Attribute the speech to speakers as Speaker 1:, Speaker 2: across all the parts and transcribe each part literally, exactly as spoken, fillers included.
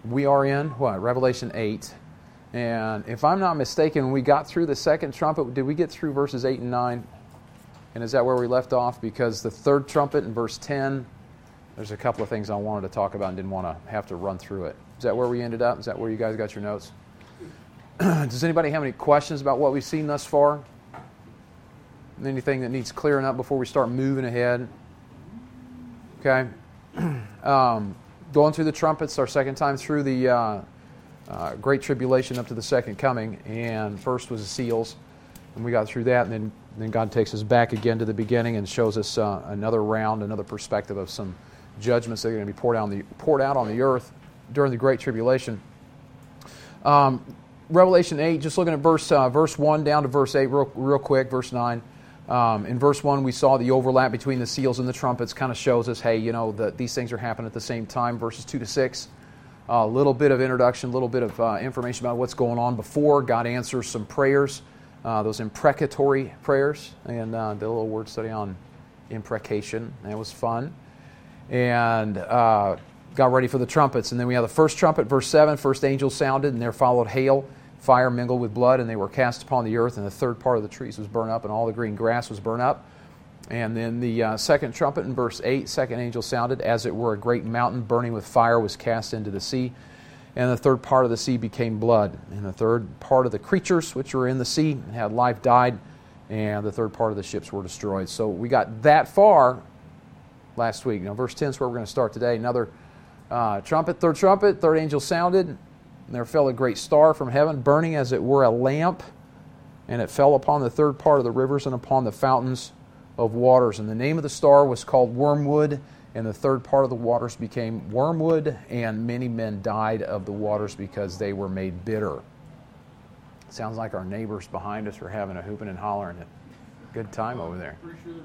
Speaker 1: we are in, what, Revelation eight. And if I'm not mistaken, when we got through the second trumpet, did we get through verses eight and nine? And is that where we left off? Because the third trumpet in verse ten, there's a couple of things I wanted to talk about and didn't want to have to run through it. Is that where we ended up? Is that where you guys got your notes? Does anybody have any questions about what we've seen thus far? Anything that needs clearing up before we start moving ahead? Okay. Um, going through the trumpets, our second time through the uh, uh, Great Tribulation up to the second coming. And first was the seals. And we got through that. And then, then God takes us back again to the beginning and shows us uh, another round, another perspective of some judgments that are going to be poured out on the, poured out on the earth during the Great Tribulation. Um, Revelation eight, just looking at verse uh, verse one down to verse eight real, real quick, verse nine. Um, in verse one, we saw the overlap between the seals and the trumpets, kind of shows us, hey, you know, that these things are happening at the same time. Verses two to six, a uh, little bit of introduction, a little bit of uh, information about what's going on before. God answers some prayers, uh, those imprecatory prayers, and uh, did a little word study on imprecation. That was fun. And uh, got ready for the trumpets. And then we have the first trumpet, verse seven, first angel sounded, and there followed hail, fire mingled with blood, and they were cast upon the earth, and the third part of the trees was burned up, and all the green grass was burned up. And then the uh, second trumpet in verse eight, second angel sounded, as it were a great mountain burning with fire was cast into the sea, and the third part of the sea became blood. And the third part of the creatures which were in the sea and had life died, and the third part of the ships were destroyed. So we got that far last week. Now verse ten is where we're going to start today. Another uh, trumpet, third trumpet, third angel sounded, and there fell a great star from heaven, burning as it were a lamp, and it fell upon the third part of the rivers and upon the fountains of waters. And the name of the star was called Wormwood, and the third part of the waters became wormwood, and many men died of the waters because they were made bitter. Sounds like our neighbors behind us are having a hooping and hollering. Good time over there.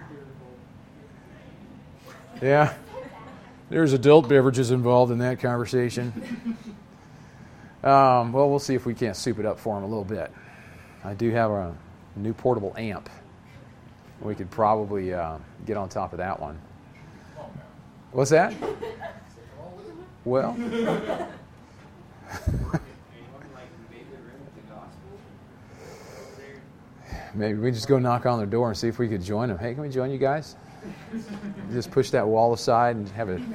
Speaker 1: Yeah, there's adult beverages involved in that conversation. Um, well, we'll see if we can't soup it up for them a little bit. I do have a new portable amp. We could probably uh, get on top of that one. What's that? Well, maybe we just go knock on their door and see if we could join them. Hey, can we join you guys? Just push that wall aside and have it.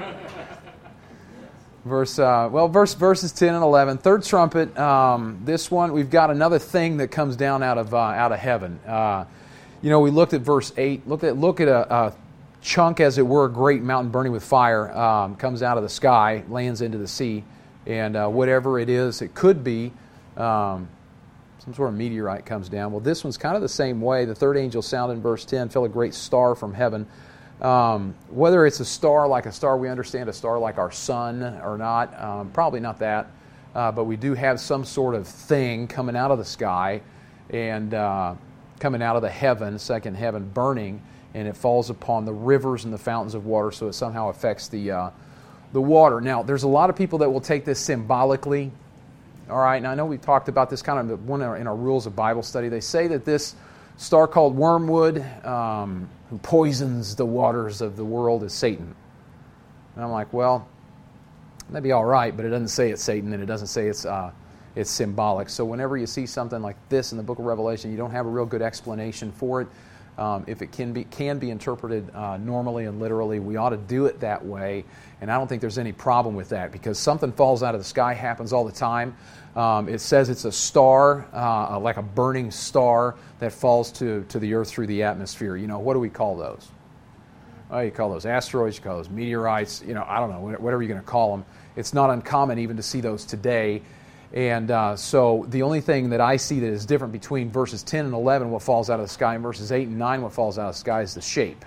Speaker 1: Verse, uh, well, verse verses ten and eleven. Third trumpet. Um, this one, we've got another thing that comes down out of uh, out of heaven. Uh, you know, we looked at verse eight. Look at look at a, a chunk, as it were, a great mountain burning with fire, um, comes out of the sky, lands into the sea, and uh, whatever it is, it could be um, some sort of meteorite comes down. Well, this one's kind of the same way. The third angel sounded in verse ten, fell a great star from heaven. Um, whether it's a star like a star we understand, a star like our sun or not, um, probably not that, uh, but we do have some sort of thing coming out of the sky and uh, coming out of the heaven, second heaven, burning, and it falls upon the rivers and the fountains of water, so it somehow affects the uh, the water. Now, there's a lot of people that will take this symbolically. All right, now I know we've talked about this kind of one in our rules of Bible study. They say that this star called Wormwood, um, who poisons the waters of the world, is Satan. And I'm like, well, that'd be all right, but it doesn't say it's Satan, and it doesn't say it's uh, it's symbolic. So whenever you see something like this in the book of Revelation, you don't have a real good explanation for it. Um, if it can be can be interpreted uh, normally and literally, we ought to do it that way. And I don't think there's any problem with that, because something falls out of the sky, happens all the time. Um, it says it's a star, uh, like a burning star that falls to, to the earth through the atmosphere. You know, what do we call those? Oh, you call those asteroids, you call those meteorites, you know, I don't know, whatever you're going to call them. It's not uncommon even to see those today. And uh, so the only thing that I see that is different between verses ten and eleven, what falls out of the sky, and verses eight and nine, what falls out of the sky, is the shape.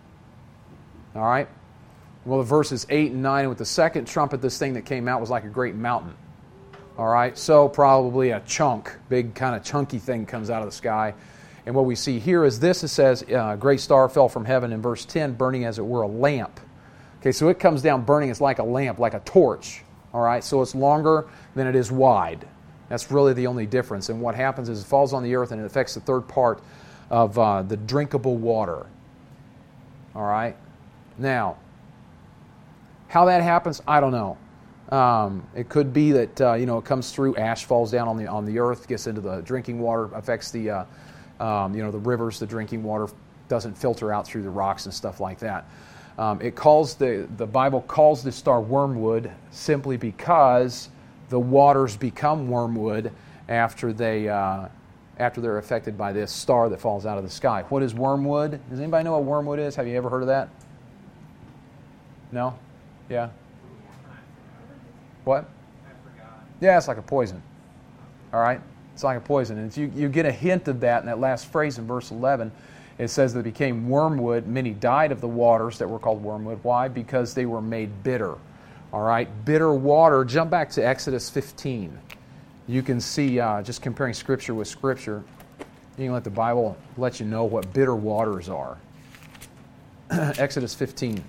Speaker 1: All right? Well, the verses eight and nine, with the second trumpet, this thing that came out was like a great mountain. All right? So probably a chunk, big kind of chunky thing comes out of the sky. And what we see here is this. It says, uh, a great star fell from heaven in verse ten, burning as it were a lamp. Okay, so it comes down burning. It's like a lamp, like a torch. All right, so it's longer than it is wide. That's really the only difference. And what happens is it falls on the earth and it affects the third part of uh, the drinkable water. All right? Now, how that happens, I don't know. Um, it could be that uh, you know it comes through, ash falls down on the on the earth, gets into the drinking water, affects the uh, um, you know the rivers, the drinking water doesn't filter out through the rocks and stuff like that. Um, it calls the the Bible calls this star wormwood simply because the waters become wormwood after they uh, after they're affected by this star that falls out of the sky. What is wormwood? Does anybody know what wormwood is? Have you ever heard of that? No? Yeah. What? Yeah, it's like a poison. All right? It's like a poison. And you, you get a hint of that in that last phrase in verse eleven. It says that it became wormwood. Many died of the waters that were called wormwood. Why? Because they were made bitter. All right? Bitter water. Jump back to Exodus fifteen. You can see, uh, just comparing Scripture with Scripture, you can let the Bible let you know what bitter waters are. Exodus fifteen.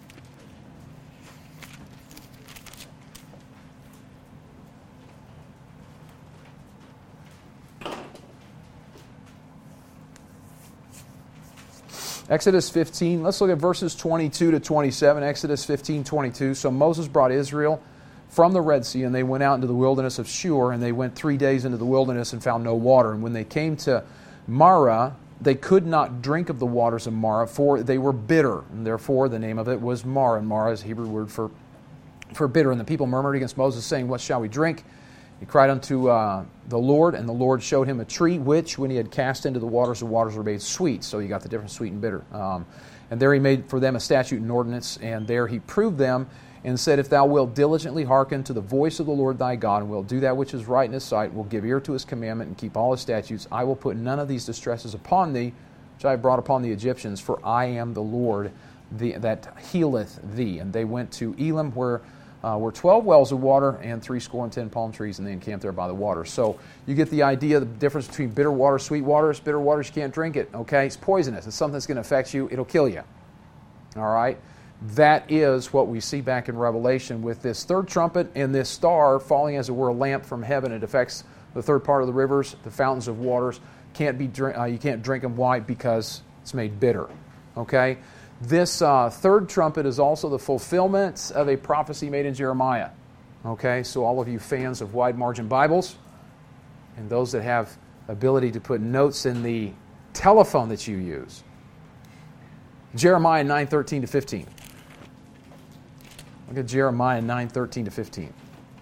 Speaker 1: Exodus fifteen, let's look at verses twenty-two to twenty-seven. Exodus fifteen, twenty-two. So Moses brought Israel from the Red Sea, and they went out into the wilderness of Shur, and they went three days into the wilderness and found no water. And when they came to Marah, they could not drink of the waters of Marah, for they were bitter. And therefore the name of it was Marah. And Marah is a Hebrew word for, for bitter. And the people murmured against Moses, saying, what shall we drink? He cried unto uh, the Lord, and the Lord showed him a tree, which, when he had cast into the waters, the waters were made sweet. So you got the difference, sweet and bitter. Um, and there he made for them a statute and ordinance, and there he proved them, and said, if thou wilt diligently hearken to the voice of the Lord thy God, and wilt do that which is right in his sight, will give ear to his commandment, and keep all his statutes, I will put none of these distresses upon thee, which I have brought upon the Egyptians, for I am the Lord the, that healeth thee. And they went to Elim, where Uh, were twelve wells of water and three score and ten palm trees, and they encamped there by the water. So you get the idea, the difference between bitter water, sweet waters. Bitter waters, you can't drink it, okay? It's poisonous. It's something that's going to affect you. It'll kill you, all right? That is what we see back in Revelation with this third trumpet and this star falling as it were a lamp from heaven. It affects the third part of the rivers, the fountains of waters. Can't be drink, uh, you can't drink them. Why? Because it's made bitter, okay? This uh, third trumpet is also the fulfillment of a prophecy made in Jeremiah. Okay, so all of you fans of wide margin Bibles and those that have ability to put notes in the telephone that you use. Jeremiah nine thirteen to fifteen. Look at Jeremiah nine thirteen to fifteen.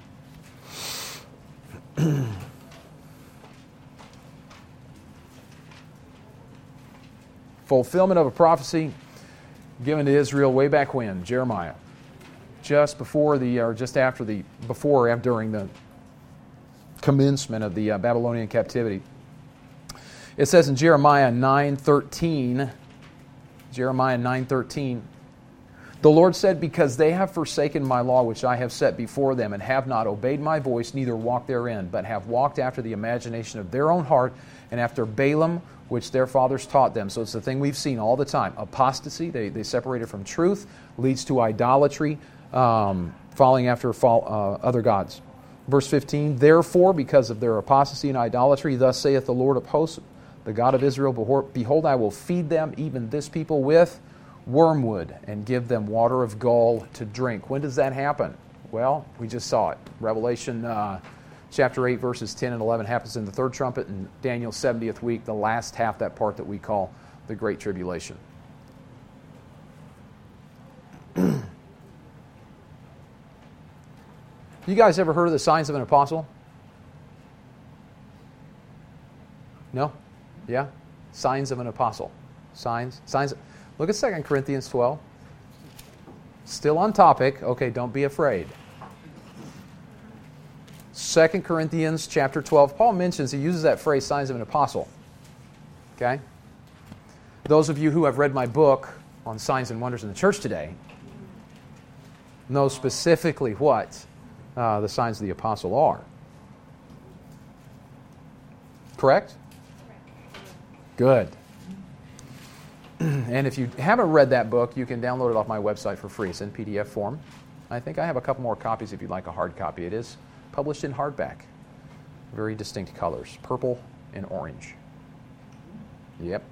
Speaker 1: Fulfillment of a prophecy given to Israel way back when, Jeremiah, just before the, or just after the, before or after, during the commencement of the uh, Babylonian captivity. It says in Jeremiah nine thirteen, Jeremiah nine thirteen, the Lord said, because they have forsaken my law which I have set before them, and have not obeyed my voice, neither walked therein, but have walked after the imagination of their own heart, and after Balaam, which their fathers taught them. So it's the thing we've seen all the time. Apostasy, they, they separated from truth, leads to idolatry, um, following after fall, uh, other gods. Verse fifteen, therefore, because of their apostasy and idolatry, thus saith the Lord of hosts, the God of Israel, behold, I will feed them, even this people, with wormwood, and give them water of gall to drink. When does that happen? Well, we just saw it. Revelation uh, chapter eight, verses ten and eleven happens in the third trumpet, and Daniel's seventieth week, the last half, that part that we call the Great Tribulation. You guys ever heard of the signs of an apostle? No? Yeah? Signs of an apostle. Signs? Signs. Look at Second Corinthians twelve. Still on topic. Okay, don't be afraid. Second Corinthians chapter twelve, Paul mentions, he uses that phrase, signs of an apostle. Okay? Those of you who have read my book on signs and wonders in the church today know specifically what uh, the signs of the apostle are. Correct? Good. And if you haven't read that book, you can download it off my website for free. It's in P D F form. I think I have a couple more copies if you'd like a hard copy. It is published in hardback. Very distinct colors, purple and orange. Yep.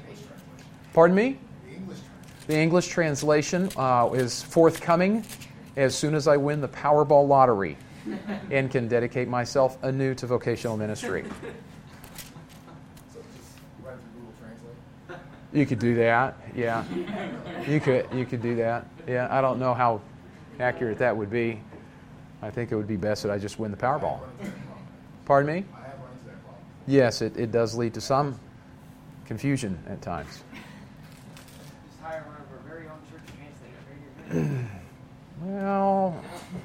Speaker 1: Pardon me? The English translation uh, is forthcoming as soon as I win the Powerball lottery and can dedicate myself anew to vocational ministry.
Speaker 2: So just run through Google Translate.
Speaker 1: You could do that, yeah. You could you could do that. Yeah, I don't know how accurate that would be. I think it would be best that I just win the Powerball. Pardon me?
Speaker 2: I have run into that problem.
Speaker 1: Yes, it, it does lead to some confusion at times.
Speaker 3: Just hire one of our very own church translators.
Speaker 1: Well,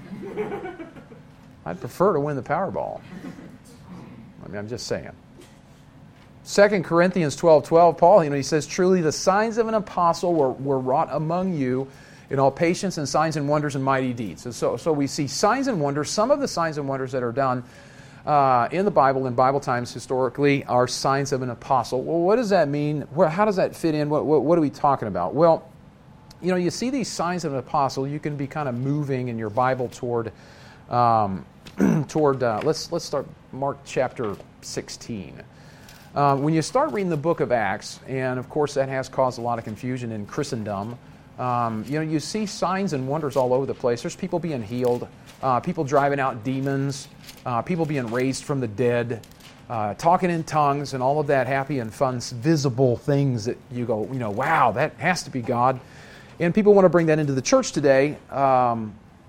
Speaker 1: I'd prefer to win the Powerball. I mean, I'm just saying. Second Corinthians twelve twelve, Paul, you know, he says, truly the signs of an apostle were, were wrought among you in all patience and signs and wonders and mighty deeds. And so, so we see signs and wonders. Some of the signs and wonders that are done uh, in the Bible, in Bible times historically, are signs of an apostle. Well, what does that mean? Where, how does that fit in? What, what, what are we talking about? Well, you know, you see these signs of an apostle, you can be kind of moving in your Bible toward, um, toward uh, let's, let's start Mark chapter sixteen. Um, when you start reading the book of Acts, and of course that has caused a lot of confusion in Christendom, um, you know, you see signs and wonders all over the place. There's people being healed, uh, people driving out demons, uh, people being raised from the dead, uh, talking in tongues, and all of that happy and fun, visible things that you go, you know, wow, that has to be God. And people want to bring that into the church today, um,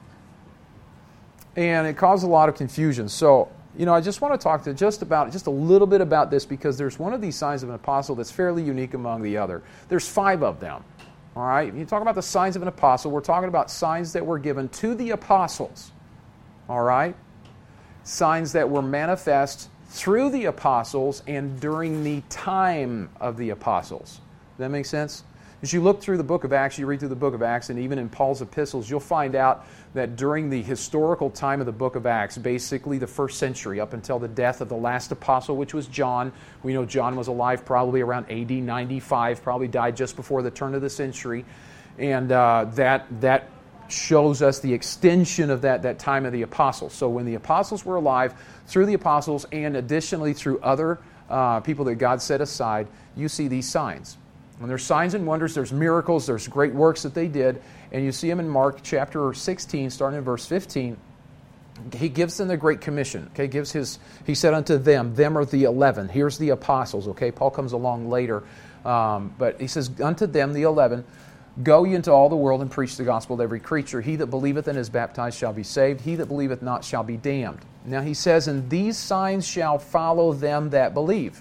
Speaker 1: and it caused a lot of confusion. So, you know, I just want to talk to just about just a little bit about this, because there's one of these signs of an apostle that's fairly unique among the other. There's five of them. All right? You talk about the signs of an apostle, we're talking about signs that were given to the apostles. All right? Signs that were manifest through the apostles and during the time of the apostles. Does that make sense? As you look through the book of Acts, you read through the book of Acts, and even in Paul's epistles, you'll find out that during the historical time of the book of Acts, basically the first century, up until the death of the last apostle, which was John. We know John was alive probably around A D ninety-five, probably died just before the turn of the century. And uh, that that shows us the extension of that, that time of the apostles. So when the apostles were alive, through the apostles, and additionally through other uh, people that God set aside, you see these signs. And there's signs and wonders, there's miracles, there's great works that they did, and you see them in Mark chapter sixteen, starting in verse fifteen. He gives them the Great Commission. Okay, gives his. He said unto them, them are the eleven. Here's the apostles. Okay, Paul comes along later, um, but he says unto them the eleven, go ye into all the world and preach the gospel to every creature. He that believeth and is baptized shall be saved. He that believeth not shall be damned. Now he says, and these signs shall follow them that believe.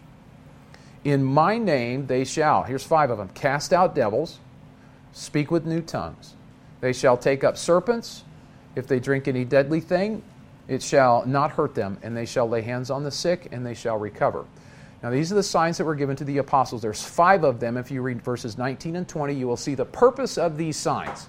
Speaker 1: In my name they shall, here's five of them, cast out devils, speak with new tongues. They shall take up serpents. If they drink any deadly thing, it shall not hurt them. And they shall lay hands on the sick, and they shall recover. Now these are the signs that were given to the apostles. There's five of them. If you read verses nineteen and twenty, you will see the purpose of these signs.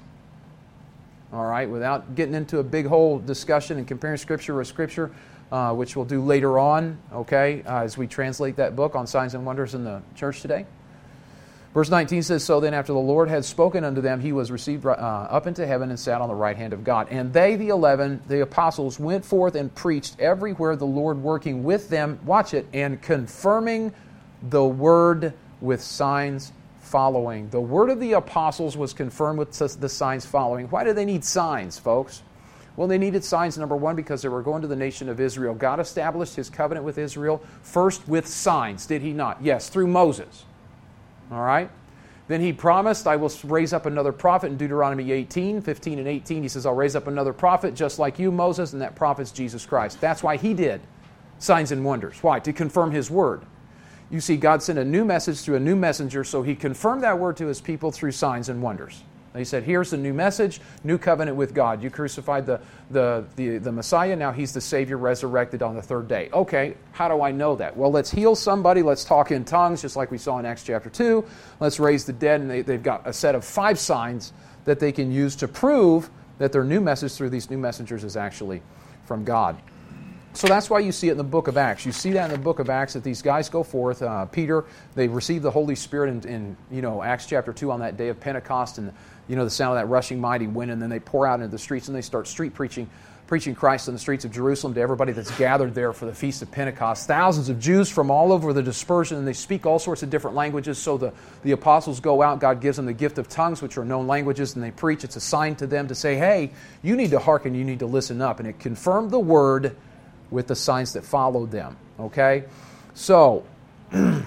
Speaker 1: All right, without getting into a big whole discussion and comparing Scripture with Scripture, Uh, which we'll do later on, okay, uh, as we translate that book on signs and wonders in the church today. Verse nineteen says, so then after the Lord had spoken unto them, he was received uh, up into heaven and sat on the right hand of God. And they, the eleven, the apostles, went forth and preached everywhere, the Lord working with them, watch it, and confirming the word with signs following. The word of the apostles was confirmed with the signs following. Why do they need signs, folks? Well, they needed signs, number one, because they were going to the nation of Israel. God established his covenant with Israel first with signs, did he not? Yes, through Moses. All right? Then he promised, I will raise up another prophet in Deuteronomy eighteen, fifteen and eighteen. He says, I'll raise up another prophet just like you, Moses, and that prophet's Jesus Christ. That's why he did signs and wonders. Why? To confirm his word. You see, God sent a new message through a new messenger, so he confirmed that word to his people through signs and wonders. He said, here's the new message, new covenant with God. You crucified the, the, the, the Messiah, now he's the Savior resurrected on the third day. Okay, how do I know that? Well, let's heal somebody, let's talk in tongues, just like we saw in Acts chapter two. Let's raise the dead, and they, they've got a set of five signs that they can use to prove that their new message through these new messengers is actually from God. So that's why you see it in the book of Acts. You see that in the book of Acts that these guys go forth. Uh, Peter, they receive the Holy Spirit in, in you know Acts chapter two on that day of Pentecost, and you know the sound of that rushing mighty wind, and then they pour out into the streets and they start street preaching. preaching Christ in the streets of Jerusalem to everybody that's gathered there for the Feast of Pentecost. Thousands of Jews from all over the dispersion, and they speak all sorts of different languages. So the, the apostles go out. God gives them the gift of tongues, which are known languages, and they preach. It's a sign to them to say, hey, you need to hearken, you need to listen up. And it confirmed the word with the signs that followed them. Okay? So, look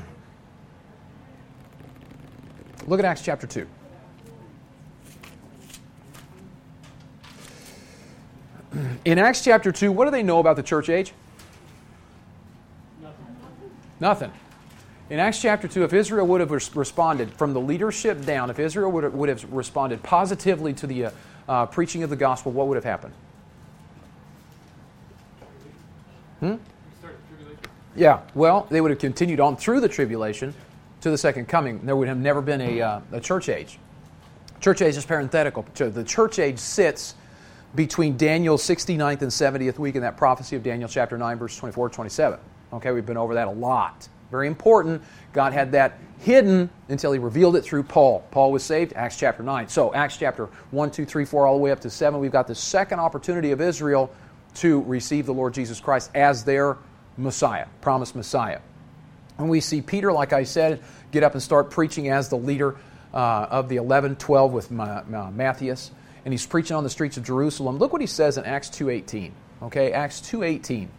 Speaker 1: at Acts chapter two. In Acts chapter two, what do they know about the church age? Nothing. Nothing. In Acts chapter two, if Israel would have res- responded from the leadership down, if Israel would have, would have responded positively to the uh, uh, preaching of the gospel, what would have happened? Hmm? Yeah, well, they would have continued on through the tribulation to the second coming. There would have never been a, uh, a church age. Church age is parenthetical. The church age sits between Daniel's sixty-ninth and seventieth week in that prophecy of Daniel chapter nine, verse twenty-four to twenty-seven. Okay, we've been over that a lot. Very important. God had that hidden until He revealed it through Paul. Paul was saved, Acts chapter nine. So Acts chapter one, two, three, four, all the way up to seven, we've got the second opportunity of Israel to receive the Lord Jesus Christ as their Messiah, promised Messiah. And we see Peter, like I said, get up and start preaching as the leader uh, of the eleven, twelve with Ma- Ma- Matthias. And he's preaching on the streets of Jerusalem. Look what he says in Acts two eighteen. Okay, Acts two eighteen.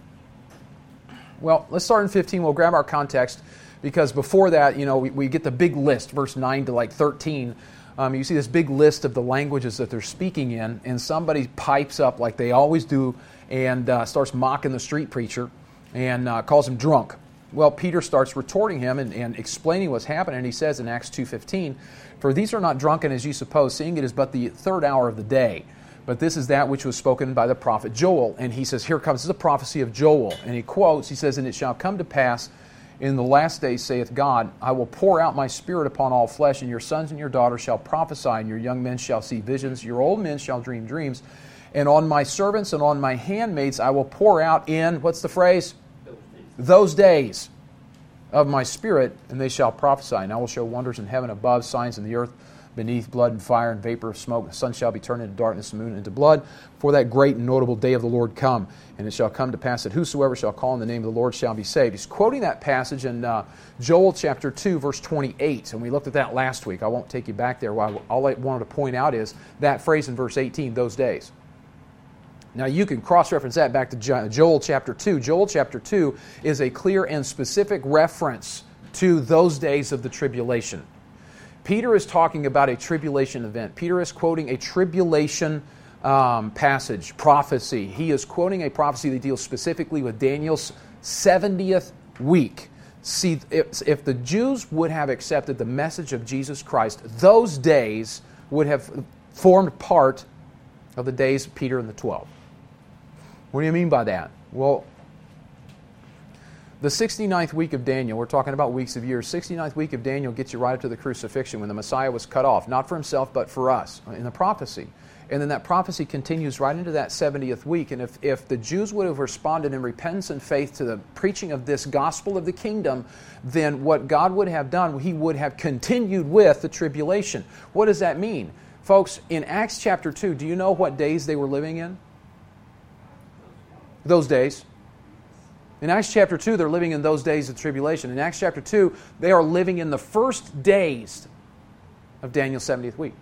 Speaker 1: Well, let's start in fifteen. We'll grab our context because before that, you know, we, we get the big list, verse nine to like thirteen. Um, you see this big list of the languages that they're speaking in, and somebody pipes up like they always do and uh, starts mocking the street preacher and uh, calls him drunk. Well, Peter starts retorting him and, and explaining what's happening. And he says in Acts two fifteen, "For these are not drunken as you suppose, seeing it is but the third hour of the day. But this is that which was spoken by the prophet Joel." And he says, here comes, this is a prophecy of Joel. And he quotes, he says, "And it shall come to pass in the last days, saith God, I will pour out my spirit upon all flesh, and your sons and your daughters shall prophesy, and your young men shall see visions, your old men shall dream dreams. And on my servants and on my handmaids I will pour out in," what's the phrase? "Those days of my spirit, and they shall prophesy. And I will show wonders in heaven above, signs in the earth beneath, blood and fire and vapor of smoke. The sun shall be turned into darkness, the moon into blood, for that great and notable day of the Lord come. And it shall come to pass that whosoever shall call on the name of the Lord shall be saved." He's quoting that passage in uh, Joel chapter two, verse twenty-eight. And we looked at that last week. I won't take you back there. All I wanted to point out is that phrase in verse eighteen, "those days." Now you can cross-reference that back to Joel chapter two. Joel chapter two is a clear and specific reference to those days of the tribulation. Peter is talking about a tribulation event. Peter is quoting a tribulation um, passage, prophecy. He is quoting a prophecy that deals specifically with Daniel's seventieth week. See, if, if the Jews would have accepted the message of Jesus Christ, those days would have formed part of the days of Peter and the twelve. What do you mean by that? Well, the sixty-ninth week of Daniel, we're talking about weeks of years, sixty-ninth week of Daniel gets you right up to the crucifixion when the Messiah was cut off, not for himself but for us, in the prophecy. And then that prophecy continues right into that seventieth week. And if, if the Jews would have responded in repentance and faith to the preaching of this gospel of the kingdom, then what God would have done, He would have continued with the tribulation. What does that mean? Folks, in Acts chapter two, do you know what days they were living in? Those days. In Acts chapter two, they're living in those days of tribulation. In Acts chapter two, they are living in the first days of Daniel's seventieth week.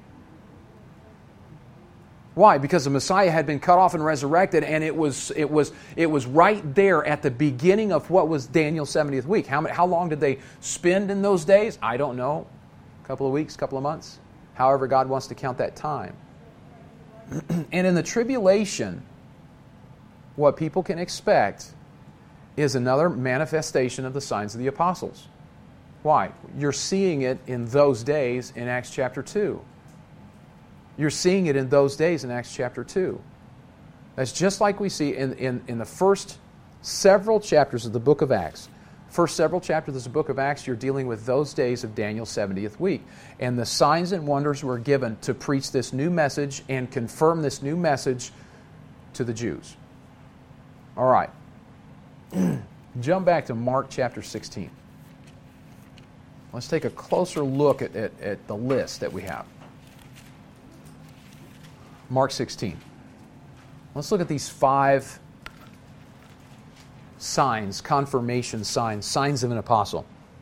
Speaker 1: Why? Because the Messiah had been cut off and resurrected, and it was it was it was right there at the beginning of what was Daniel's seventieth week. How how long did they spend in those days? I don't know. A couple of weeks, a couple of months. However God wants to count that time. And in the tribulation, what people can expect is another manifestation of the signs of the apostles. Why? You're seeing it in those days in Acts chapter two. You're seeing it in those days in Acts chapter two. That's just like we see in, in, in the first several chapters of the book of Acts. First several chapters of the book of Acts, you're dealing with those days of Daniel's seventieth week. And the signs and wonders were given to preach this new message and confirm this new message to the Jews. All right. Jump back to Mark chapter sixteen. Let's take a closer look at, at, at the list that we have. Mark sixteen. Let's look at these five signs, confirmation signs, signs of an apostle.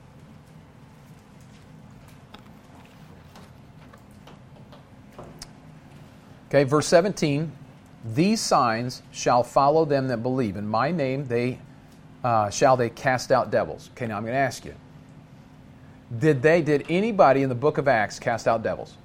Speaker 1: Okay, verse seventeen, these signs shall follow them that believe. In my name they uh, shall they cast out devils. Okay, now I'm going to ask you, did they, did anybody in the book of Acts cast out devils?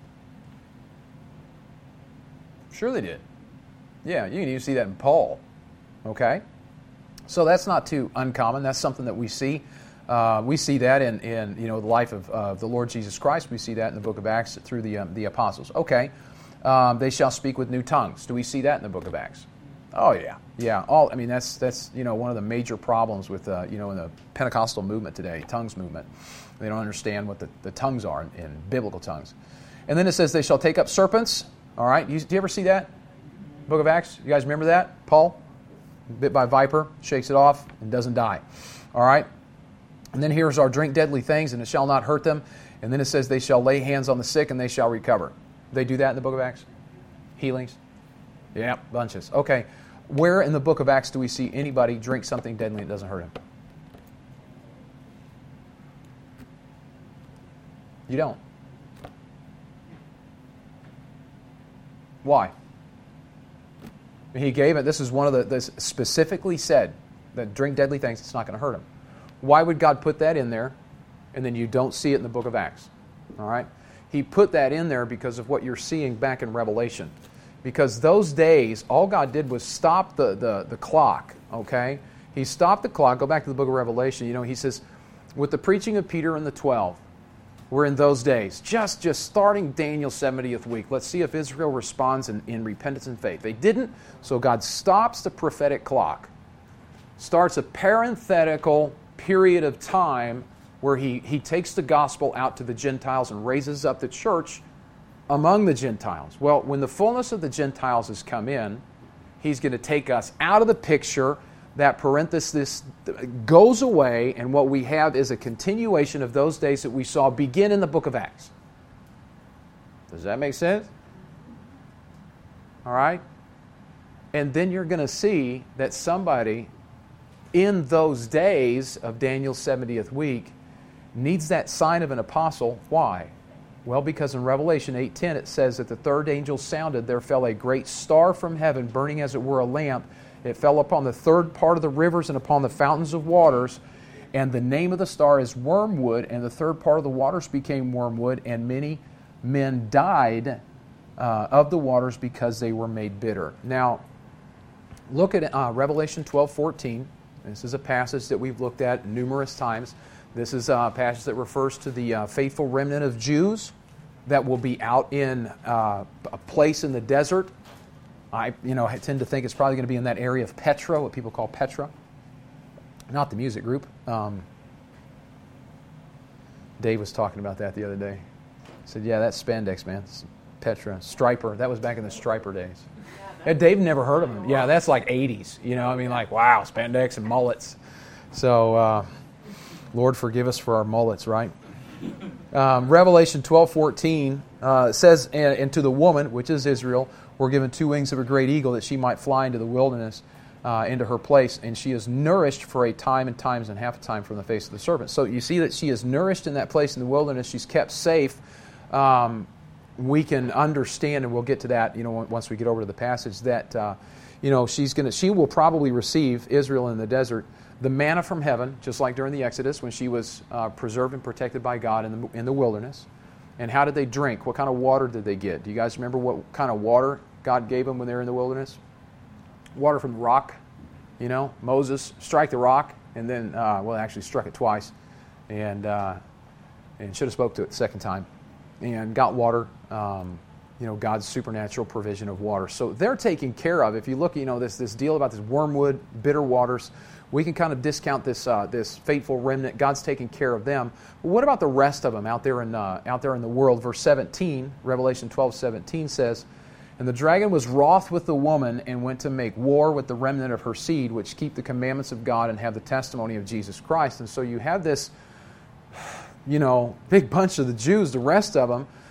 Speaker 1: Sure they did. Yeah, you can even see that in Paul. Okay? So that's not too uncommon. That's something that we see. Uh, we see that in, in you know the life of uh, the Lord Jesus Christ. We see that in the book of Acts through the um, the apostles. Okay. Um, they shall speak with new tongues. Do we see that in the book of Acts? Oh yeah, yeah. All I mean, that's that's you know one of the major problems with uh, you know in the Pentecostal movement today, tongues movement. They don't understand what the, the tongues are in, in biblical tongues. And then it says they shall take up serpents. All right. You, do you ever see that? Book of Acts. You guys remember that? Paul, bit by viper, shakes it off and doesn't die. All right. And then here's our drink deadly things, and it shall not hurt them. And then it says they shall lay hands on the sick and they shall recover. They do that in the book of Acts? Healings? Yeah, bunches. Okay. Where in the book of Acts do we see anybody drink something deadly and it doesn't hurt him? You don't. Why? He gave it. This is one of the, this specifically said that drink deadly things, it's not going to hurt him. Why would God put that in there and then you don't see it in the book of Acts? All right? He put that in there because of what you're seeing back in Revelation. Because those days, all God did was stop the, the, the clock, okay? He stopped the clock. Go back to the book of Revelation. You know, he says, with the preaching of Peter and the twelve, we're in those days. Just, just starting Daniel's seventieth week. Let's see if Israel responds in, in repentance and faith. They didn't, so God stops the prophetic clock. Starts a parenthetical period of time where he, he takes the gospel out to the Gentiles and raises up the church among the Gentiles. Well, when the fullness of the Gentiles has come in, he's going to take us out of the picture. That parenthesis goes away, and what we have is a continuation of those days that we saw begin in the book of Acts. Does that make sense? All right? And then you're going to see that somebody in those days of Daniel's seventieth week needs that sign of an apostle. Why? Well, because in Revelation eight ten it says that the third angel sounded, there fell a great star from heaven, burning as it were a lamp. It fell upon the third part of the rivers and upon the fountains of waters. And the name of the star is wormwood, and the third part of the waters became wormwood, and many men died uh, of the waters because they were made bitter. Now, look at uh, Revelation twelve fourteen. This is a passage that we've looked at numerous times. This is a passage that refers to the uh, faithful remnant of Jews that will be out in uh, a place in the desert. I, you know, I tend to think it's probably going to be in that area of Petra, what people call Petra. Not the music group. Um, Dave was talking about that the other day. He said, yeah, that's spandex, man. It's Petra. Striper. That was back in the Striper days. And Dave never heard of them. Yeah, that's like eighties. You know, I mean, like, wow, spandex and mullets. So, uh, Lord, forgive us for our mullets, right? Um, Revelation twelve fourteen uh, says, and, and to the woman, which is Israel, were given two wings of a great eagle that she might fly into the wilderness, uh, into her place, and she is nourished for a time and times and half a time from the face of the serpent. So you see that she is nourished in that place in the wilderness. She's kept safe. Um, we can understand, and we'll get to that, you know, once we get over to the passage, that uh, you know she's going to, she will probably receive, Israel in the desert, the manna from heaven, just like during the Exodus when she was uh, preserved and protected by God in the in the wilderness. And how did they drink? What kind of water did they get? Do you guys remember what kind of water God gave them when they were in the wilderness? Water from the rock. You know, Moses strike the rock, and then, uh, well, actually struck it twice, and uh, and should have spoke to it the second time, and got water. Um, you know, God's supernatural provision of water. So they're taken care of. If you look, you know, this this deal about this wormwood, bitter waters, we can kind of discount this uh, this faithful remnant. God's taking care of them. But what about the rest of them out there in uh, out there in the world? Verse seventeen, Revelation twelve seventeen says, and the dragon was wroth with the woman and went to make war with the remnant of her seed, which keep the commandments of God and have the testimony of Jesus Christ. And so you have this, you know, big bunch of the Jews, the rest of them,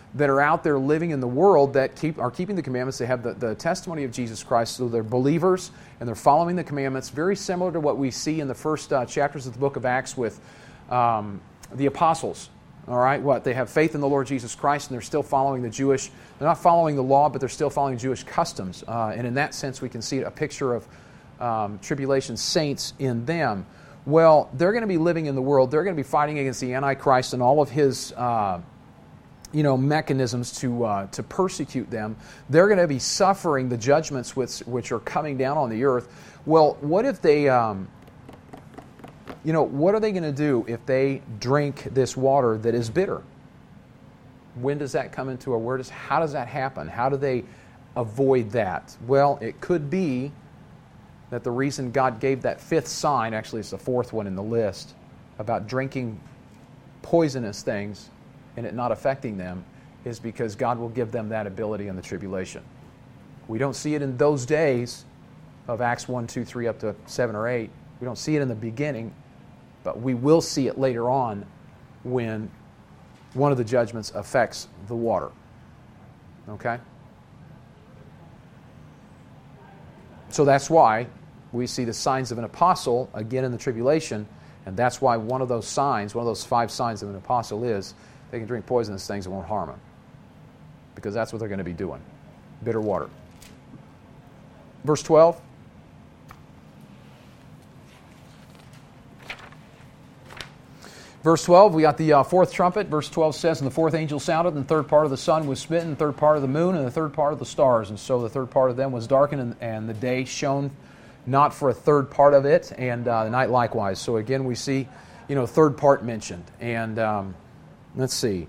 Speaker 1: that are out there living in the world that keep are keeping the commandments. They have the, the testimony of Jesus Christ, so they're believers and they're following the commandments, very similar to what we see in the first uh, chapters of the book of Acts with um, the apostles. All right, what? They have faith in the Lord Jesus Christ and they're still following the Jewish, they're not following the law, but they're still following Jewish customs. Uh, and in that sense, we can see a picture of um, tribulation saints in them. Well, they're going to be living in the world. They're going to be fighting against the Antichrist and all of his uh, you know, mechanisms to uh, to persecute them. They're going to be suffering the judgments which, which are coming down on the earth. Well, what if they, um, you know, what are they going to do if they drink this water that is bitter? When does that come into a where does how does that happen? How do they avoid that? Well, it could be that the reason God gave that fifth sign, actually it's the fourth one in the list, about drinking poisonous things and it not affecting them, is because God will give them that ability in the tribulation. We don't see it in those days of Acts one, two, three, up to seven or eight. We don't see it in the beginning, but we will see it later on when one of the judgments affects the water. Okay? So that's why we see the signs of an apostle again in the tribulation, and that's why one of those signs, one of those five signs of an apostle is they can drink poisonous things that won't harm them. Because that's what they're going to be doing. Bitter water. Verse twelve. Verse twelve, we got the uh, fourth trumpet. Verse twelve says, and the fourth angel sounded, and the third part of the sun was smitten, and the third part of the moon, and the third part of the stars. And so the third part of them was darkened, and, and the day shone not for a third part of it, and uh, the night likewise. So again, we see, you know, third part mentioned. And um, let's see.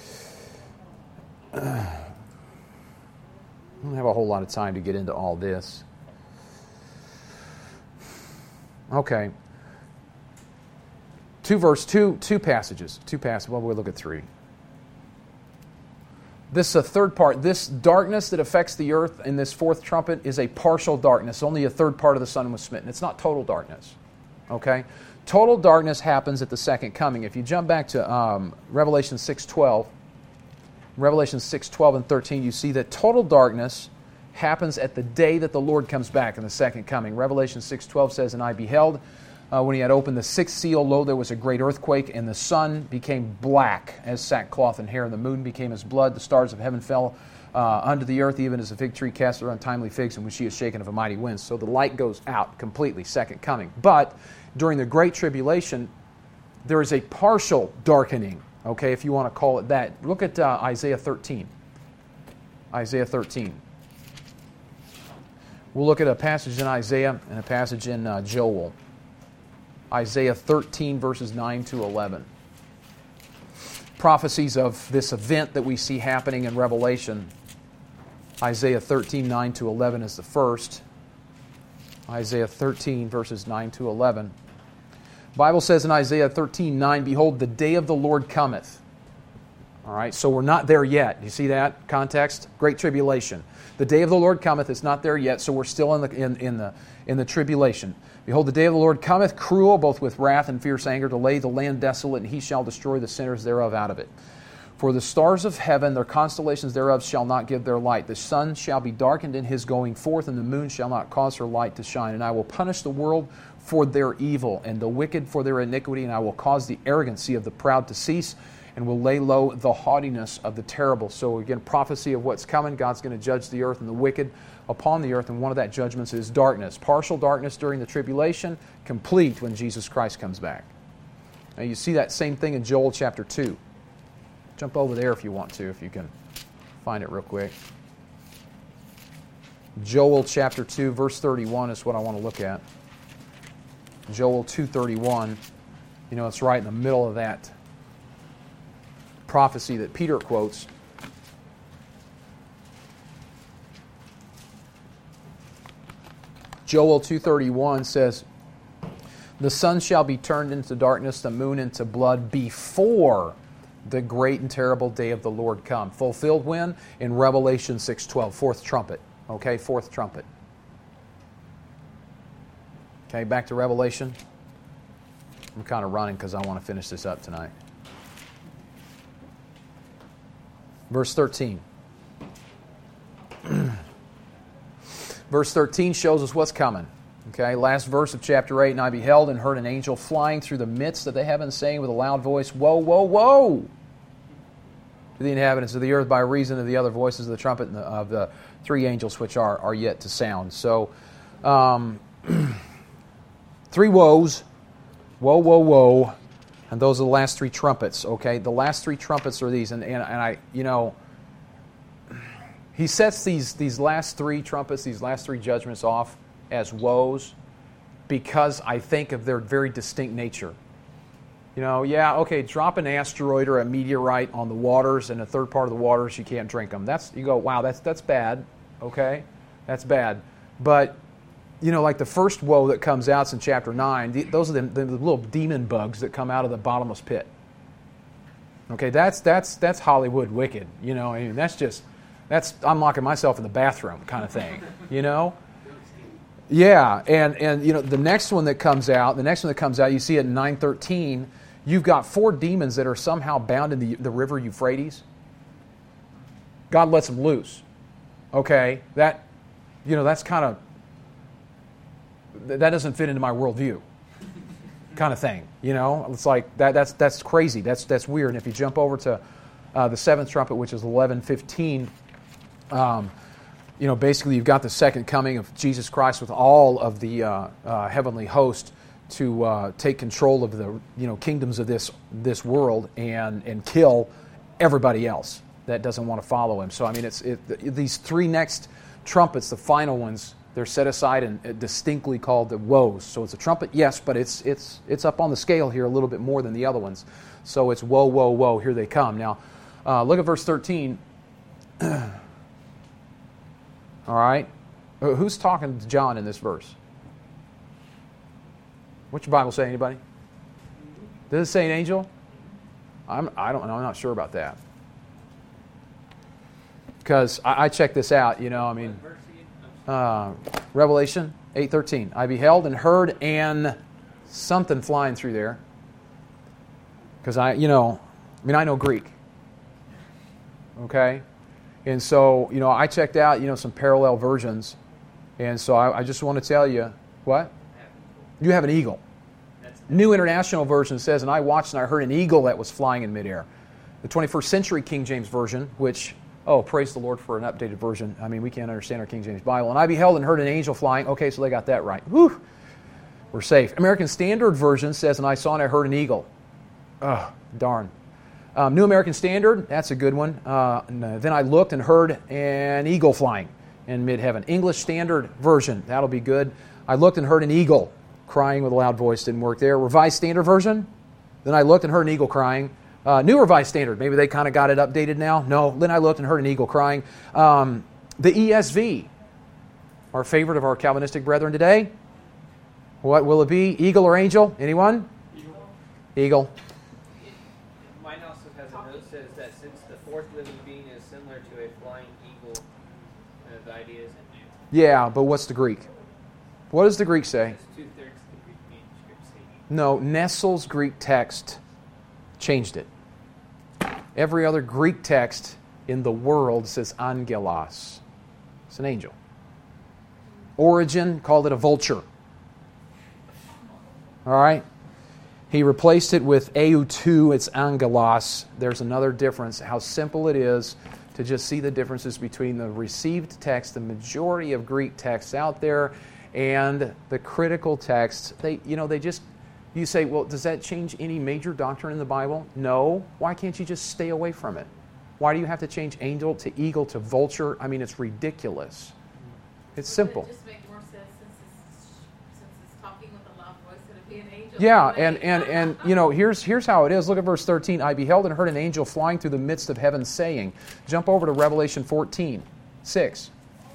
Speaker 1: I don't have a whole lot of time to get into all this. Okay. Two verse, two, two passages. Two passages. Well, we'll look at three. This is a third part. This darkness that affects the earth in this fourth trumpet is a partial darkness. Only a third part of the sun was smitten. It's not total darkness. Okay? Total darkness happens at the second coming. If you jump back to um, Revelation six twelve, Revelation six twelve and thirteen, you see that total darkness happens at the day that the Lord comes back in the second coming. Revelation six twelve says, and I beheld, uh, when he had opened the sixth seal, lo, there was a great earthquake, and the sun became black as sackcloth and hair, and the moon became as blood. The stars of heaven fell uh, unto the earth, even as a fig tree cast her untimely figs, and when she is shaken of a mighty wind. So the light goes out completely, second coming. But during the Great Tribulation, there is a partial darkening, okay, if you want to call it that. Look at uh, Isaiah thirteen. Isaiah thirteen. We'll look at a passage in Isaiah and a passage in uh, Joel. Isaiah thirteen, verses nine to eleven. Prophecies of this event that we see happening in Revelation. Isaiah thirteen, nine to eleven is the first. Isaiah thirteen, verses nine to eleven. The Bible says in Isaiah thirteen, nine, behold, the day of the Lord cometh. All right, so we're not there yet. You see that context? Great tribulation. The day of the Lord cometh. It's not there yet, so we're still in the in, in the in the tribulation. Behold, the day of the Lord cometh, cruel, both with wrath and fierce anger, to lay the land desolate, and he shall destroy the sinners thereof out of it. For the stars of heaven, their constellations thereof, shall not give their light. The sun shall be darkened in his going forth, and the moon shall not cause her light to shine. And I will punish the world for their evil, and the wicked for their iniquity, and I will cause the arrogancy of the proud to cease, and will lay low the haughtiness of the terrible. So again, prophecy of what's coming. God's going to judge the earth and the wicked upon the earth, and one of that judgments is darkness. Partial darkness during the tribulation, complete when Jesus Christ comes back. Now you see that same thing in Joel chapter two. Jump over there if you want to, if you can find it real quick. Joel chapter two, verse thirty-one is what I want to look at. Joel two thirty-one. You know, it's right in the middle of that prophecy that Peter quotes. Joel two thirty-one says, the sun shall be turned into darkness, the moon into blood, before the great and terrible day of the Lord come. Fulfilled when? In Revelation six twelve, fourth trumpet. Okay, fourth trumpet. Okay, back to Revelation. I'm kind of running because I want to finish this up tonight. Verse thirteen. Verse thirteen shows us what's coming. Okay, last verse of chapter eight, and I beheld and heard an angel flying through the midst of the heavens, saying with a loud voice, Woe, woe, woe! To the inhabitants of the earth by reason of the other voices of the trumpet and the, of the three angels which are, are yet to sound. So, um, three woes, woe, woe, woe, and those are the last three trumpets, okay? The last three trumpets are these, and, and, and I, you know, he sets these, these last three trumpets, these last three judgments off as woes because I think of their very distinct nature. You know, yeah, okay, drop an asteroid or a meteorite on the waters, and a third part of the waters, you can't drink them. That's, you go, wow, that's that's bad, okay? That's bad. But, you know, like the first woe that comes out in chapter nine, the, those are the, the little demon bugs that come out of the bottomless pit. Okay, that's that's that's Hollywood wicked. You know, I mean, that's just, that's, I'm locking myself in the bathroom kind of thing, you know? Yeah, and, and you know, the next one that comes out, the next one that comes out, you see it in nine thirteen, you've got four demons that are somehow bound in the, the river Euphrates. God lets them loose. Okay, that, you know, that's kind of, that doesn't fit into my worldview kind of thing. You know, it's like, that. that's that's crazy. That's that's weird. And if you jump over to uh, the seventh trumpet, which is eleven fifteen, um, you know, basically you've got the second coming of Jesus Christ with all of the uh, uh, heavenly host to uh, take control of the, you know, kingdoms of this this world and and kill everybody else that doesn't want to follow him. So I mean, it's it, these three next trumpets, the final ones, they're set aside and distinctly called the woes. So it's a trumpet, yes, but it's it's it's up on the scale here a little bit more than the other ones. So it's woe, woe, woe, here they come. Now, uh, look at verse thirteen. All right. Who's talking to John in this verse? What's your Bible say, anybody? Does it say an angel? I'm, I don't know. I'm not sure about that. Because I, I checked this out, you know, I mean, uh, Revelation eight thirteen. I beheld and heard and something flying through there. Because I, you know, I mean, I know Greek. Okay? And so, you know, I checked out, you know, some parallel versions. And so I, I just want to tell you, what? You have an eagle. New International Version says, and I watched and I heard an eagle that was flying in midair. The twenty-first century King James Version, which, oh, praise the Lord for an updated version. I mean, we can't understand our King James Bible. And I beheld and heard an angel flying. Okay, so they got that right. Whew, we're safe. American Standard Version says, and I saw and I heard an eagle. Oh, darn. Um, New American Standard, that's a good one. Uh, and, uh, then I looked and heard an eagle flying in mid-heaven. English Standard Version, that'll be good. I looked and heard an eagle crying with a loud voice. Didn't work there. Revised Standard Version, then I looked and heard an eagle crying. Uh, New Revised Standard, maybe they kind of got it updated now. No, then I looked and heard an eagle crying. Um, the E S V, our favorite of our Calvinistic brethren today. What will it be? Eagle or angel? Anyone?
Speaker 3: Eagle.
Speaker 1: Eagle.
Speaker 3: Mine also has a note says that since the fourth living being is similar to a flying eagle, uh, the idea is in there.
Speaker 1: Yeah, but what's the Greek? What does the Greek say?
Speaker 3: It's two-thirds the Greek manuscript say eagle.
Speaker 1: No, Nestle's Greek text changed it. Every other Greek text in the world says angelos. It's an angel. Origen called it a vulture. All right? He replaced it with eutu, it's angelos. There's another difference. How simple it is to just see the differences between the received text, the majority of Greek texts out there, and the critical texts. They, you know, they just, you say, well, does that change any major doctrine in the Bible? No. Why can't you just stay away from it? Why do you have to change angel to eagle to vulture? I mean, it's ridiculous. It's simple.
Speaker 4: Would it just make more sense since it's, since it's talking with a loud voice that it be an angel?
Speaker 1: Yeah,
Speaker 4: anyway?
Speaker 1: and, and, and you know, here's here's how it is. Look at verse thirteen. I beheld and heard an angel flying through the midst of heaven saying. Jump over to Revelation fourteen, six.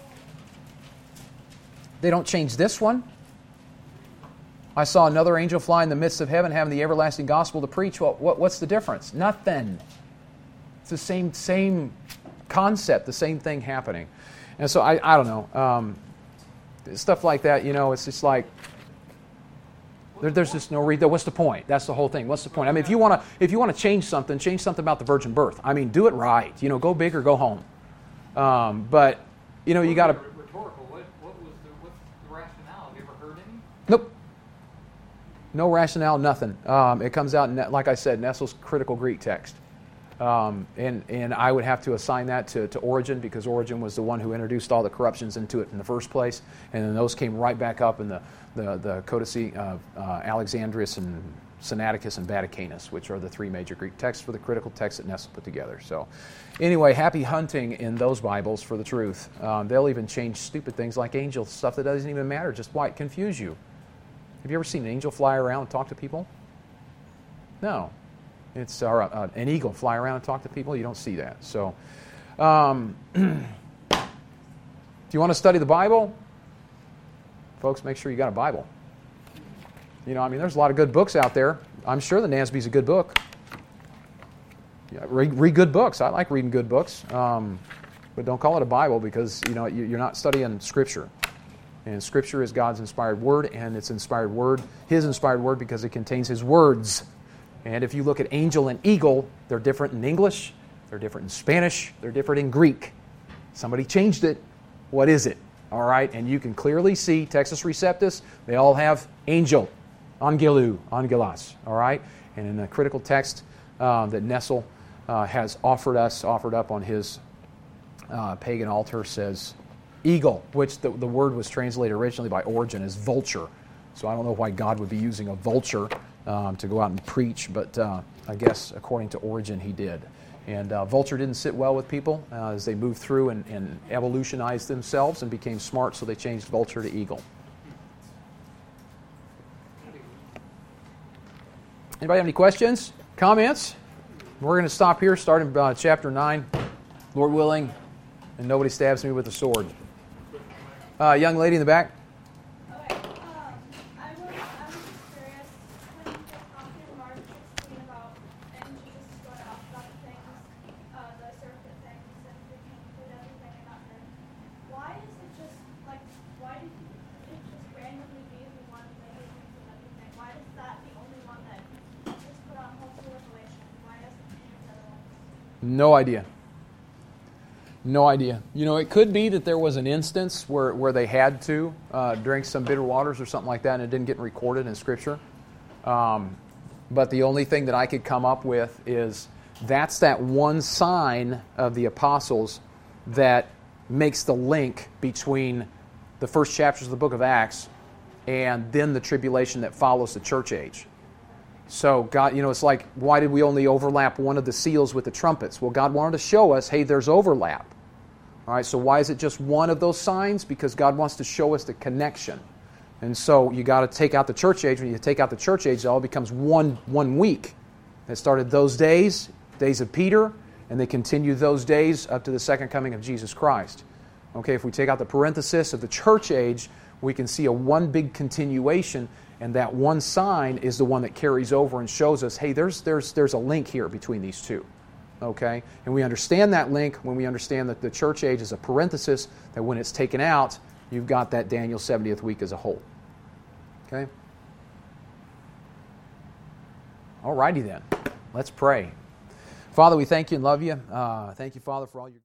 Speaker 1: They don't change this one. I saw another angel fly in the midst of heaven, having the everlasting gospel to preach. Well, what, what's the difference? Nothing. It's the same same concept, the same thing happening. And so I, I don't know. Um, stuff like that, you know, it's just like, There, there's just no reason. What's the point? That's the whole thing. What's the point? I mean, if you want to, if you want to change something, change something about the virgin birth. I mean, do it right. You know, go big or go home. Um, but you know, you got to.
Speaker 2: Rhetorical. What, what was the what's the rationale? Have you ever heard any?
Speaker 1: Nope. No rationale. Nothing. Um, it comes out, in, like I said, Nestle's critical Greek text. Um, and, and I would have to assign that to, to Origen, because Origen was the one who introduced all the corruptions into it in the first place. And then those came right back up in the, the, the Codice of uh, Alexandrius and Sinaiticus and Vaticanus, which are the three major Greek texts for the critical text that Nestle put together. So anyway, happy hunting in those Bibles for the truth. Um, they'll even change stupid things like angel stuff that doesn't even matter, just why it confuse you. Have you ever seen an angel fly around and talk to people? No. It's or, uh, an eagle fly around and talk to people. You don't see that. So, um, do you want to study the Bible? Folks, make sure you got a Bible. You know, I mean, there's a lot of good books out there. I'm sure the N A S B's a good book. Yeah, read, read good books. I like reading good books. Um, but don't call it a Bible, because, you know, you, you're not studying Scripture. And Scripture is God's inspired Word, and it's inspired Word, His inspired Word, because it contains His words. And if you look at angel and eagle, they're different in English, they're different in Spanish, they're different in Greek. Somebody changed it. What is it? All right, and you can clearly see Textus Receptus, they all have angel, angelu, angelos, all right? And in the critical text uh, that Nestle uh, has offered us, offered up on his uh, pagan altar, says eagle, which the, the word was translated originally by Origen as vulture. So I don't know why God would be using a vulture Um, to go out and preach, but uh, I guess according to Origen he did. And uh, vulture didn't sit well with people uh, as they moved through and, and evolutionized themselves and became smart, so they changed vulture to eagle. Anybody have any questions, comments? We're going to stop here, starting uh, chapter nine, Lord willing, and nobody stabs me with a sword. Uh, young lady in the back. No idea. No idea. You know, it could be that there was an instance where, where they had to uh, drink some bitter waters or something like that, and it didn't get recorded in Scripture. Um, but the only thing that I could come up with is that's that one sign of the apostles that makes the link between the first chapters of the book of Acts and then the tribulation that follows the church age. So God, you know, it's like, why did we only overlap one of the seals with the trumpets? Well, God wanted to show us, hey, there's overlap. All right, so why is it just one of those signs? Because God wants to show us the connection. And so you got to take out the church age. When you take out the church age, it all becomes one one week. It started those days, days of Peter, and they continue those days up to the second coming of Jesus Christ. Okay, if we take out the parenthesis of the church age, we can see a one big continuation. And that one sign is the one that carries over and shows us, hey, there's there's there's a link here between these two. Okay? And we understand that link when we understand that the church age is a parenthesis, that when it's taken out, you've got that Daniel seventieth week as a whole. Okay? All righty then. Let's pray. Father, we thank you and love you. Uh, thank you, Father, for all your...